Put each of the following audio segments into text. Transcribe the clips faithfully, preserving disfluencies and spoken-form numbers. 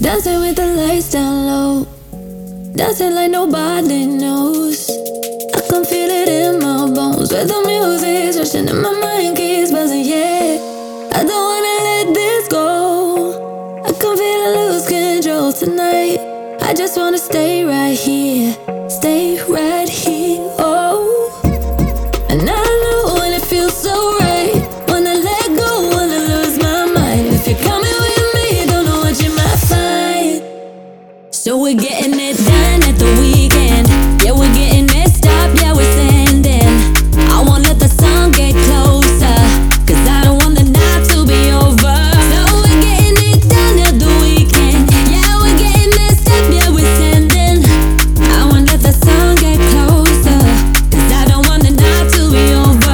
Dancing with the lights down low, dancing like nobody knows. I can feel it in my bones, with the music's rushing in my mind keeps buzzing, yeah. I don't wanna let this go, I can feel I lose control tonight. I just wanna stay right here, stay right here, oh. And I know when it feels so right, wanna let go, wanna lose my mind. If you're coming with me, don't know what you might find. So we're getting it done at the weekend. Yeah, we're getting it stopped, yeah, we're sending. I won't let the sun get closer, cause I don't want the night to be over. So we're getting it done at the weekend. Yeah, we're getting messed up, yeah, we're sending. I won't let the sun get closer, cause I don't want the night to be over.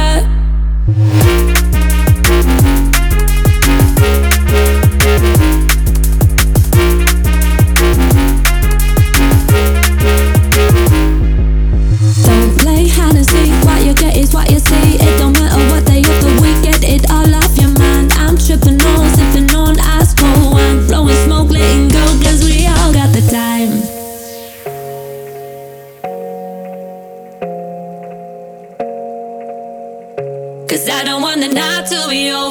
What you get is what you see. It don't matter what day of the week, get it all off your mind. I'm tripping on, sipping on ice cold wine, blowing smoke, letting go, cause we all got the time. Cause I don't want the night to be over.